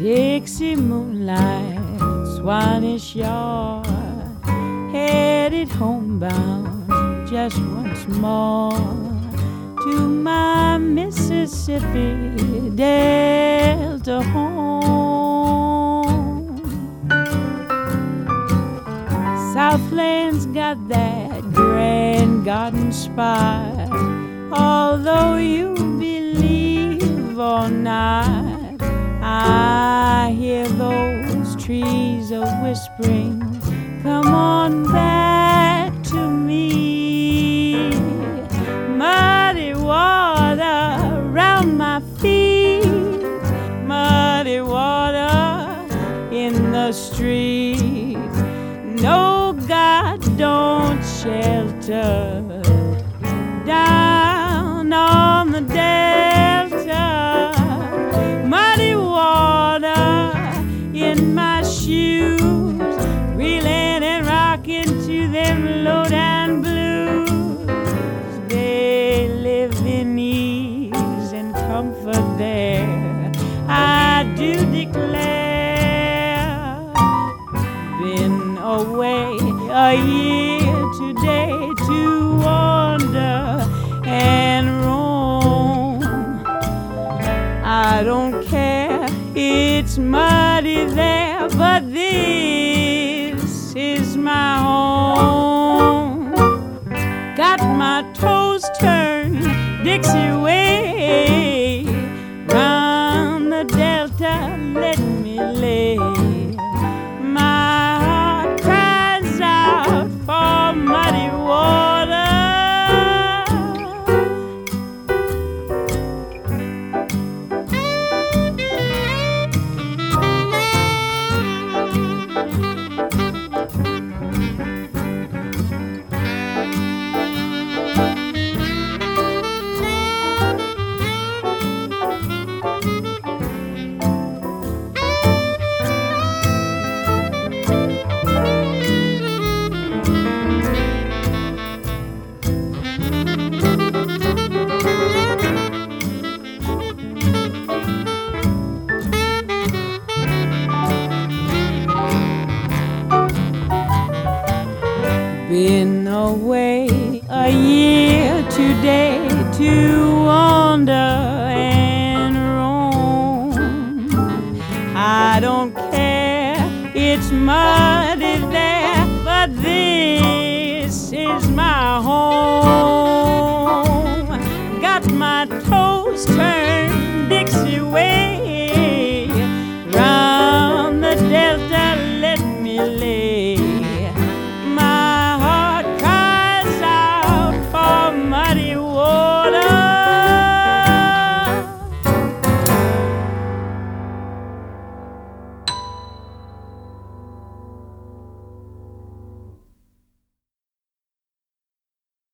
Dixie moonlight, Swannish yard, headed homebound just once more to my Mississippi Delta home. Southland's got that grand garden spot, although you believe or not, I hear those trees a whispering, come on back to me. Muddy water around my feet, muddy water in the street. No, God don't shelter down on the delta. Muddy water in my shoes, reeling and rocking to them low-down blues. They live in ease and comfort there, I do declare. Been away a year today to wander and roam. I don't care, it's muddy there, but this is my home. Got my toes turned Dixie way, round the delta let me lay. My heart cries out for muddy water. Been away a year today to wander and roam. I don't care, it's muddy there, but this is my home. Got my toes turned